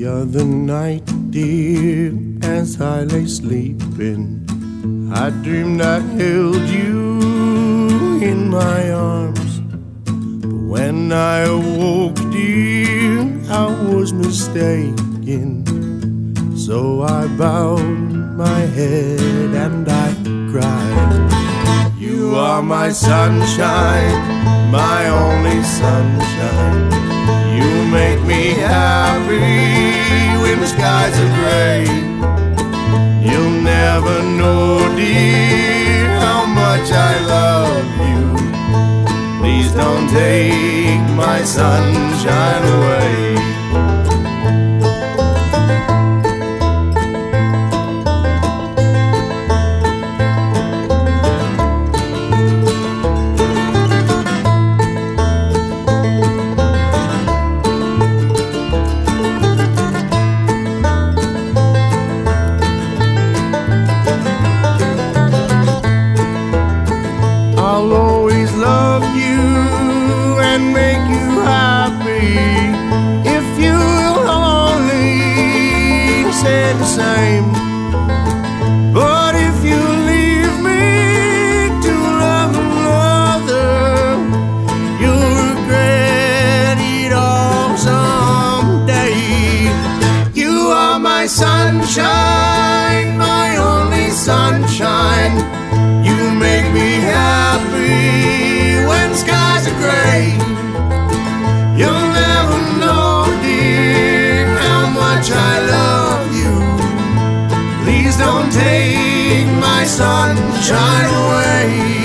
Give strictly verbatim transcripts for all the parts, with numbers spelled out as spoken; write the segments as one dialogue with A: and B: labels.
A: The other night, dear, as I lay sleeping, I dreamed I held you in my arms. But when I awoke, dear, I was mistaken. So I bowed my head and I cried. You are my sunshine, my only sunshine. You make me happy when the skies are gray. You'll never know, dear, how much I love you. Please don't take my sunshine away. I'll always love you and make you happy if you'll only say the same. But if you leave me to love another, you'll regret it all someday. You are my sunshine, my only sunshine. You make me happy when skies are gray. You'll never know, dear, how much I love you. Please don't take my sunshine away.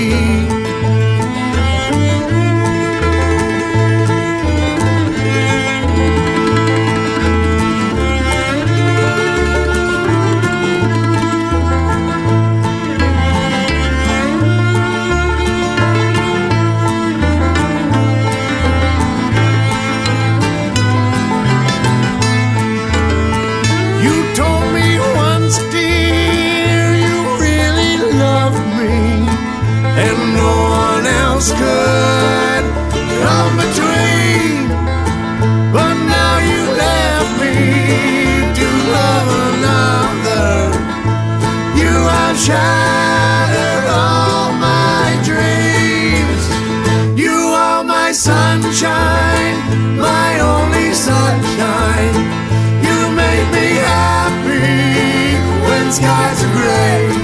A: And no one else could come between. But now you left me to love another. You have shattered all my dreams. You are my sunshine, my only sunshine. You make me happy when skies are gray.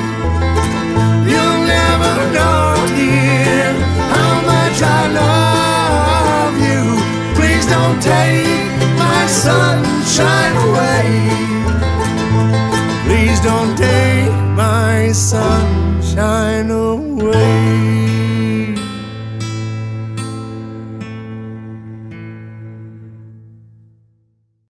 A: I love you. Please don't take my sunshine away. Please don't take my sunshine away.